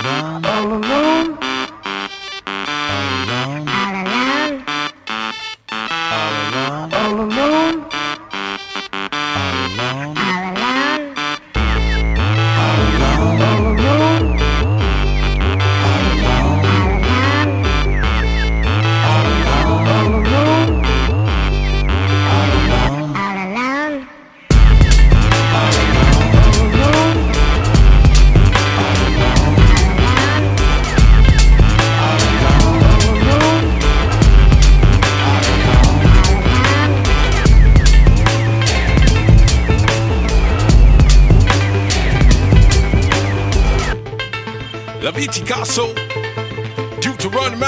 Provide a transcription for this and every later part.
All alone. All alone. La Viticasso, Deuteronomy.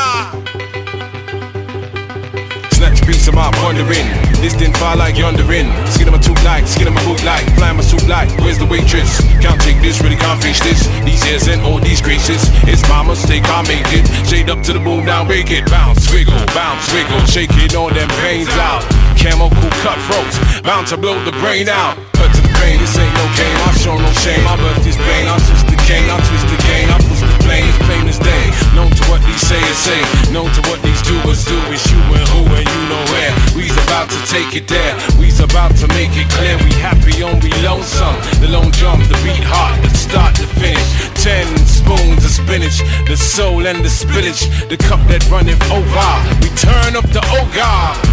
Snatch a piece of my pondering. This didn't fall like yondering. Skin of my tooth like, skin of my boot like, flying my suit like. Where's the waitress? Can't take this, really can't face this. These hairs and all these graces. It's my mistake, I make it. Shade up to the moon, now make it. Bounce, wiggle, shaking all them pains out. Camel cool cutthroats, bound to blow the brain out. Cut to the brain, this ain't no game. I show no shame. I birth this pain. I twist the cane, I twist the game. I push the plane, it's plain as day. Known to what these sayers say, known to what these doers do. It's you and who and you know where. We's about to take it there. We's about to make it clear. We happy on we lonesome. The lone drum, the beat hot, the start to finish. 10 spoons of spinach, the soul and the spillage. The cup that runneth over. We turn up the ogre.